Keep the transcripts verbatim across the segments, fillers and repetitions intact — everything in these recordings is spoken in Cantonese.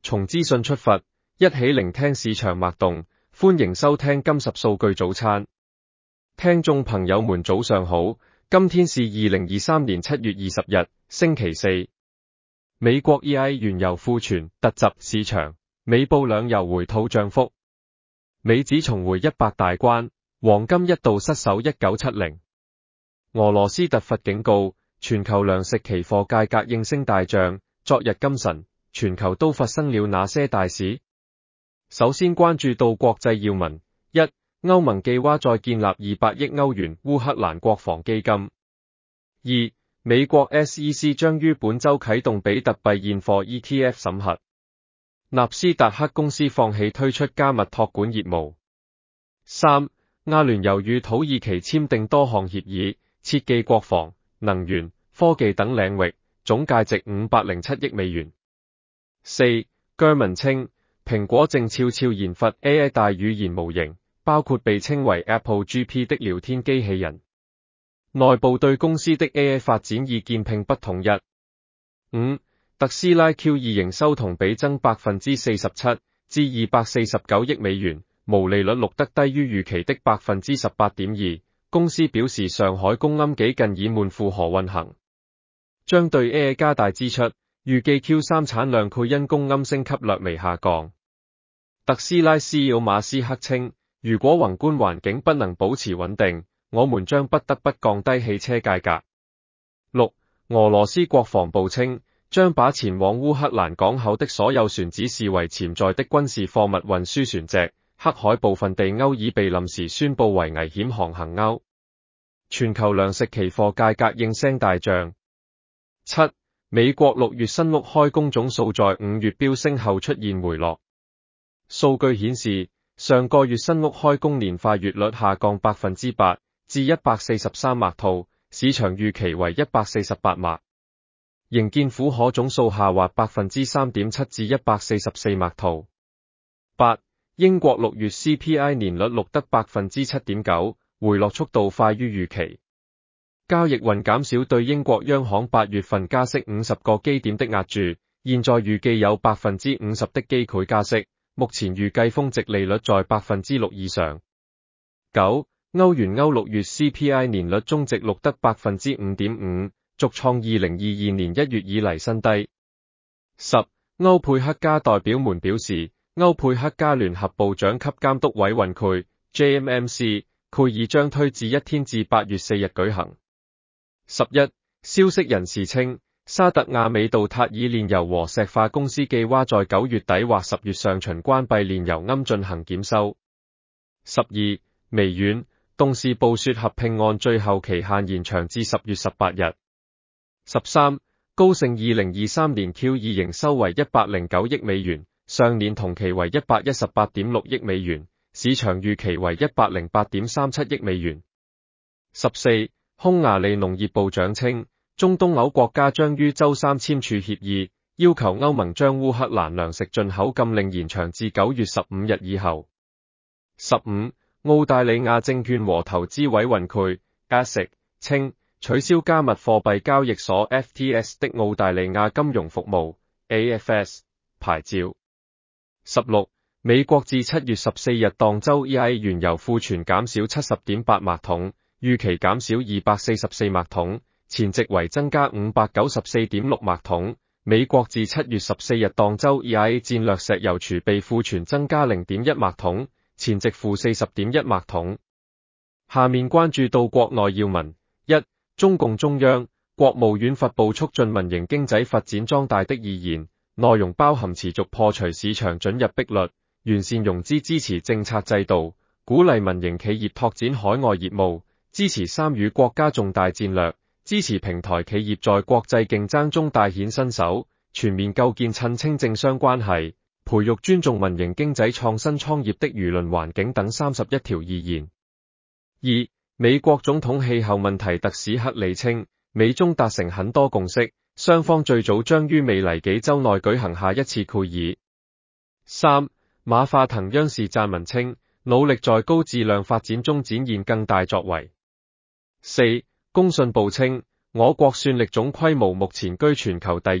從資訊出發，一起聆聽市場脈動。歡迎收聽今十數據早餐。聽眾朋友們早上好，今天是二零二三年七月二十日，星期四。美國 E I 原油庫存突襲市場，美布兩油回吐漲幅，美指重回一百大關，黃金一度失守一九七零。俄羅斯突發警告，全球糧食期貨價格應聲大漲。昨日今晨，全球都發生了哪些大事？首先關注到國際要聞：一、歐盟計劃再建立二百億歐元烏克蘭國防基金；二、美國 S E C 將於本周啟動比特幣現貨 E T F 審核；納斯達克公司放棄推出加密託管業務；三、阿聯酋與土耳其簽訂多項協議，設計國防、能源、科技等領域，總價值五百零七億美元；四、據聞稱，蘋果正悄悄研發 A I 大語言模型，包括被稱為 Apple G P 的聊天機器人。內部對公司的 A I 發展意見並不統一。五、特斯拉 Q 二 營收同比增百分之四十七至二百四十九億美元，毛利率錄得低於預期的百分之十八點二。公司表示上海公庵幾近已滿負荷運行，將對 A I 加大支出，預計 Q 三 產量倍因公庵升級略微下降。特斯拉 C E O 馬斯克稱，如果宏觀環境不能保持穩定，我們將不得不降低汽車價格。六、俄羅斯國防部稱，將把前往烏克蘭港口的所有船只視為潛在的軍事貨物運輸船隻，黑海部分地區已被臨時宣布為危險航行區。全球糧食期貨價格應聲大漲。七、美國六月新屋開工總數在五月飆升後出現回落。數據顯示，上個月新屋開工年化月率下降百分之八至一百四十三麥套，市場預期為一百四十八麥。營建負荷總數下滑百分之三點七至一百四十四麥套。八、英國六月 C P I 年率錄得百分之七點九，回落速度快於預期。交易雲減少對英國央行八月份加息五十個基點的壓住，現在預計有百分之五十的機會加息。目前預計峰值利率在百分之六以上。九、歐元歐六月 C P I 年率終值錄得百分之五點五，續創二零二二年一月以嚟新低。十、歐佩克加代表們表示，歐佩克加聯合部長級監督委員會 J M M C 會議將推至一天至八月四日舉行。十一、消息人士稱，沙特阿美杜塔爾煉油和石化公司計劃在九月底或十月上旬關閉煉油庵進行檢修。十二、微軟董事部說合併案最後期限延長至十月十八日。十三、高盛二零二三年 Q 二 營收為一百零九億美元，上年同期為一百一十八點六億美元，市場預期為一百零八點三七億美元。十四、匈牙利農業部長稱，中東歐國家將於周三簽署協議，要求歐盟將烏克蘭糧食進口禁令延長至九月十五日以後。十五、澳大利亞證券和投資委員會 A S I C 稱，取消加密貨幣交易所 F T S 的澳大利亞金融服務 A F S 牌照。十六、美國至七月十四日當周 E I 原油庫存減少七十點八麥桶，預期減少二百四十四麥桶。前值為增加五百九十四點六麥桶。美國至七月十四日當周 E I 戰略石油儲備庫存增加零點一麥桶，前值負四十點一麥桶。下面關注到國內要聞：一、中共中央、國務院發布促進民營經濟發展壯大的意言，內容包含持續破除市場准入壁壘，完善融資支持政策制度，鼓勵民營企業拓展海外業務，支持參與國家重大戰略，支持平台企業在國際競爭中大顯身手，全面構建趁清政商關係，培育尊重民營經濟創新創業的輿論環境等三十一條意言。二、美國總統氣候問題特使克里稱，美中達成很多共識，雙方最早將於未來幾週內舉行下一次會議。三、馬化騰央視撰文稱，努力在高質量發展中展現更大作為。四、工信部稱，我國算力總規模目前居全球第二，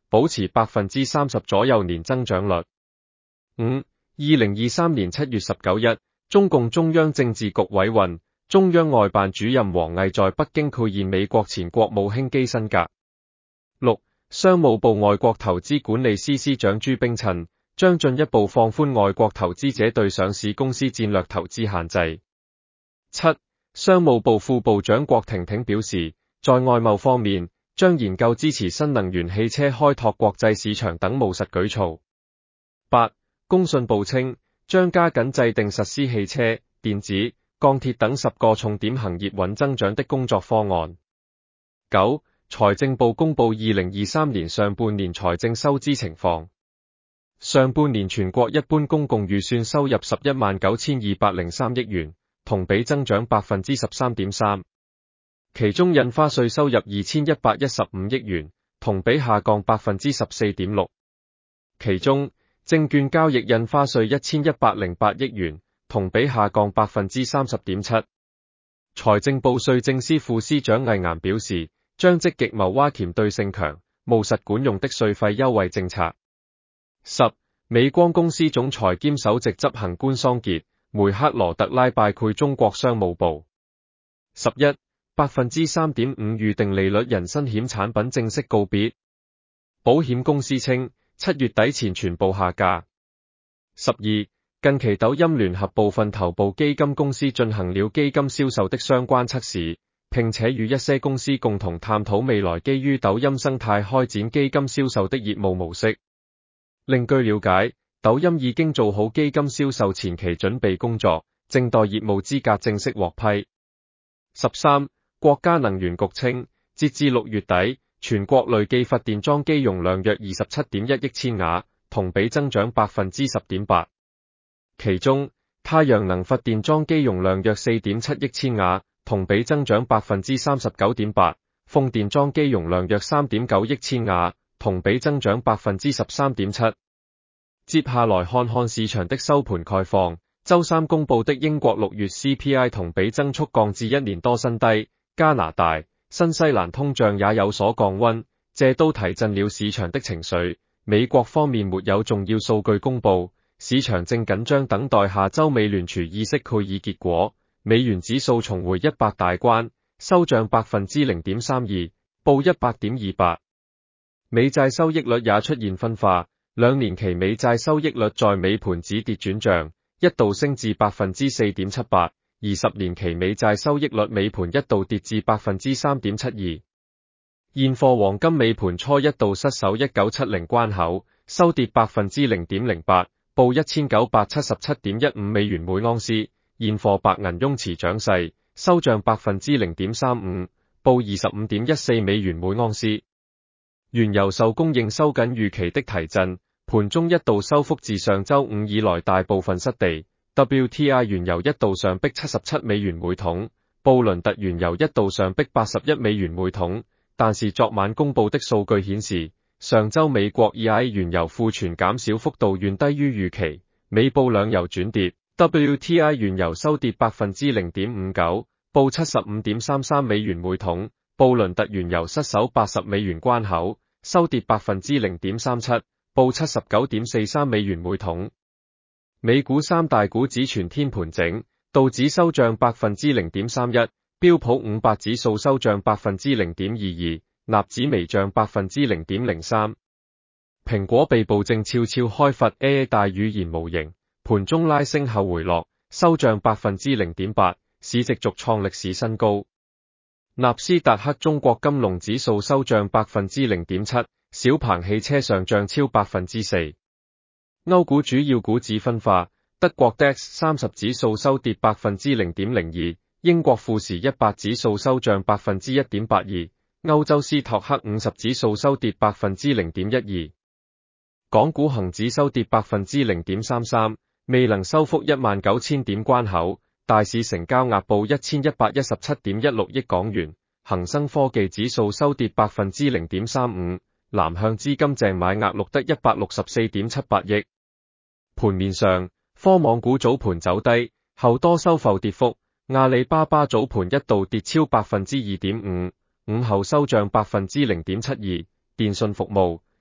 保持百分之三十左右年增長率。五、二零二三年七月十九日，中共中央政治局委運，中央外辦主任王毅在北京會見美國前國務卿基辛格。六、商務部外國投資管理司司長朱冰陳將進一步放寬外國投資者對上市公司戰略投資限制。七、商務部副部長郭婷婷表示，在外貿方面，將研究支持新能源汽車開拓國際市場等務實舉措。八、工信部稱，將加緊制定實施汽車、電子、鋼鐵等十個重點行業穩增長的工作方案。九、財政部公布二零二三年上半年財政收支情況。上半年全國一般公共預算收入十一萬九千二百零三億元，同比增長百分之十三點三。其中印花稅收入二千一百一十五億元，同比下降百分之十四點六。其中證券交易印花稅一千一百零八億元，同比下降百分之三十點七。財政部稅政司副司長魏岩表示，將積極謀挖鉗對性強、務實管用的稅費優惠政策。十、美光公司總裁兼首席執行官桑傑·梅克羅特拉拜會中國商務部。十一、百分之三點五預定利率人身險產品正式告別，保險公司稱七月底前全部下架。十二、近期抖音聯合部分頭部基金公司進行了基金銷售的相關測試，並且與一些公司共同探討未來基於抖音生態開展基金銷售的業務模式。另據了解，抖音已經做好基金銷售前期準備工作，正待業務資格正式獲批。十三、國家能源局稱，截至六月底，全國累計發電裝機容量約二十七點一億千瓦，同比增長百分之十點八。其中，太陽能發電裝機容量約四點七億千瓦，同比增長百分之三十九點八；風電裝機容量約三點九億千瓦，同比增長百分之十三點七。接下來看看市場的收盤概況。周三公布的英國六月 C P I 同比增速降至一年多新低，加拿大、新西蘭通脹也有所降溫，這都提振了市場的情緒。美國方面沒有重要數據公布，市場正緊張等待下周美聯儲議息會議結果。美元指數重回一百大關，收漲百分之零點三二，報一百點二八。美債收益率也出現分化，兩年期美債收益率在尾盤止跌轉漲，一度升至百分之四點七八，而十年期美債收益率尾盤一度跌至百分之三點七二。現貨黃金尾盤初一度失守一九七零關口，收跌百分之零點零八，報一千九百七十七點一五美元每盎司。現貨白銀雍持漲勢，收漲百分之零點三五，報二十五點一四美元每盎司。原油受供應收緊預期的提振，盤中一度收復自上周五以來大部分失地。W T I 原油一度上逼七十七美元每桶，布倫特原油一度上逼八十一美元每桶。但是昨晚公布的數據顯示，上周美國 E I 原油庫存減少幅度遠低於預期，美布兩油轉跌。W T I 原油收跌百分之零點五九，報七十五點三三美元每桶。布倫特原油失守八十美元關口，收跌百分之零點三七，報七十九點四三美元每桶。美股三大股指全天盤整，道指收漲百分之零點三一，標普五百指數收漲百分之零點二二，納指微漲百分之零點零三。蘋果被捕正悄悄開發 A I 大語言模型。盤中拉升後回落，收漲百分之零點八，市值續創歷史新高。納斯達克中國金龍指數收漲百分之零點七，小鵬汽車上漲超百分之四。歐股主要股指分化，德國 D A X 三十指數收跌百分之零點零二，英國富時一百指數收漲百分之一點八二，歐洲斯托克五十指數收跌百分之零點一二。港股恒指收跌百分之零點三三。未能收復一萬九千點關口，大市成交額報一千一百一十七點一六億港元，恒生科技指數收跌百分之零點三五，南向資金淨買額錄得一百六十四點七八億。盤面上，科網股早盤走低，後多收復跌幅，阿里巴巴早盤一度跌超百分之二點五，午後收漲百分之零點七二，電信服務、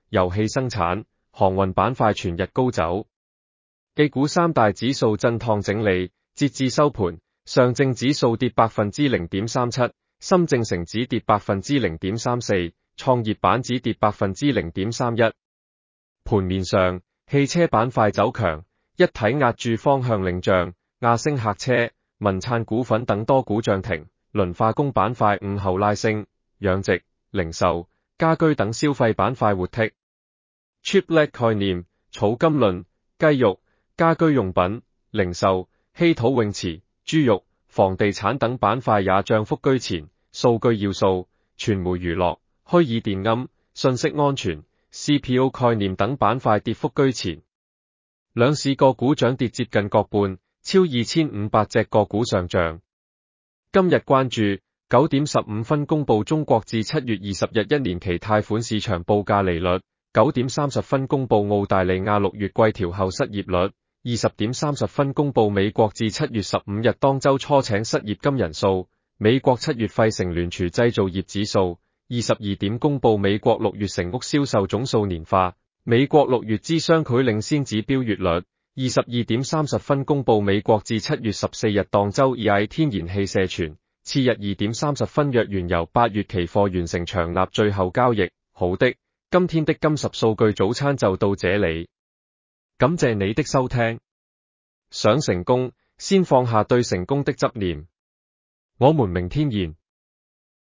油氣生產、航運板塊全日高走。A 股三大指數震盪整理，截至收盤，上證指數跌百分之零點三七，深證成指跌百分之零點三四，創業板指跌百分之零點三一。盤面上，汽車板塊走強，一體壓鑄方向領漲，亞星客車、民燦股份等多股漲停。磷化工板塊午後拉升，養殖、零售、家居等消費板塊活剔。Chiplet 概念、草金輪、雞肉、家居用品、零售、稀土永磁、豬肉、房地產等板塊也漲幅居前。數據要素、傳媒娛樂、虛擬電鵪、信息安全、C P O 概念等板塊跌幅居前。兩市個股漲跌接近各半，超二千五百隻個股上漲。今日關注九點十五分公布中國至七月二十日一年期貸款市場報價利率，九點三十分公布澳大利亞六月季調後失業率，二十點三十分公布美國至七月十五日當周初請失業金人數，美國七月費城聯儲製造業指數，二十二點公布美國六月成屋銷售總數年化，美國六月之雙許領先指標月率。二十二點三十分公布美國至七月十四日當周 E I 天然氣社存，次日二點三十分若原油八月期貨完成長納最後交易。好的，今天的金十數據早餐就到這裡，感謝你的收聽。想成功，先放下對成功的執念。我們明天見。